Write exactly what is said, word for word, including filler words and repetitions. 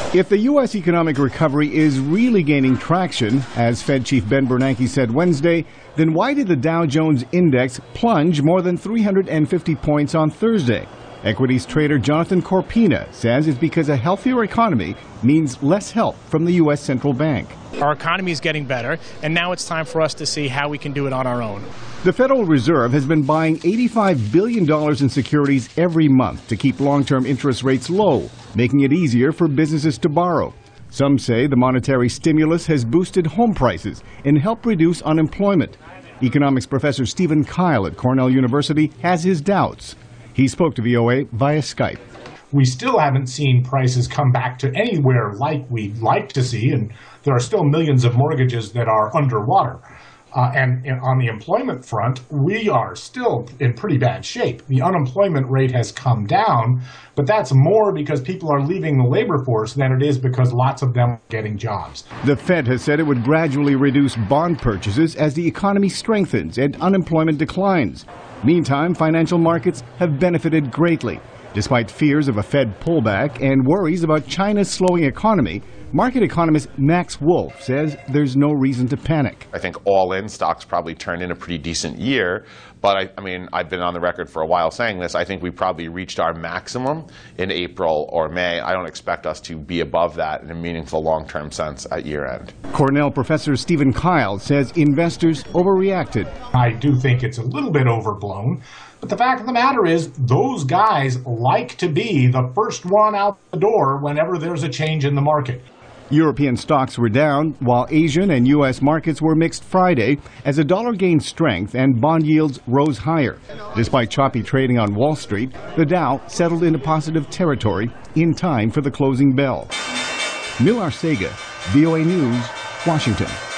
If the U S economic recovery is really gaining traction, as Fed Chief Ben Bernanke said Wednesday, then why did the Dow Jones Index plunge more than three hundred fifty points on Thursday? Equities trader Jonathan Corpina says it's because a healthier economy means less help from the U S central bank. Our economy is getting better, and now it's time for us to see how we can do it on our own. The Federal Reserve has been buying eighty-five billion dollars in securities every month to keep long-term interest rates low, making it easier for businesses to borrow. Some say the monetary stimulus has boosted home prices and helped reduce unemployment. Economics professor Stephen Kyle at Cornell University has his doubts. He spoke to V O A via Skype. We still haven't seen prices come back to anywhere like we'd like to see, and there are still millions of mortgages that are underwater. Uh, and, and on the employment front, we are still in pretty bad shape. The unemployment rate has come down, but that's more because people are leaving the labor force than it is because lots of them are getting jobs. The Fed has said it would gradually reduce bond purchases as the economy strengthens and unemployment declines. Meantime, financial markets have benefited greatly. Despite fears of a Fed pullback and worries about China's slowing economy, market economist Max Wolf says there's no reason to panic. I think all-in stocks probably turned in a pretty decent year, but I, I mean, I've been on the record for a while saying this. I think we probably reached our maximum in April or May. I don't expect us to be above that in a meaningful long-term sense at year-end. Cornell professor Stephen Kyle says investors overreacted. I do think it's a little bit overblown. But the fact of the matter is, those guys like to be the first one out the door whenever there's a change in the market. European stocks were down, while Asian and U S markets were mixed Friday as the dollar gained strength and bond yields rose higher. Despite choppy trading on Wall Street, the Dow settled into positive territory in time for the closing bell. Mil Arcega, V O A News, Washington.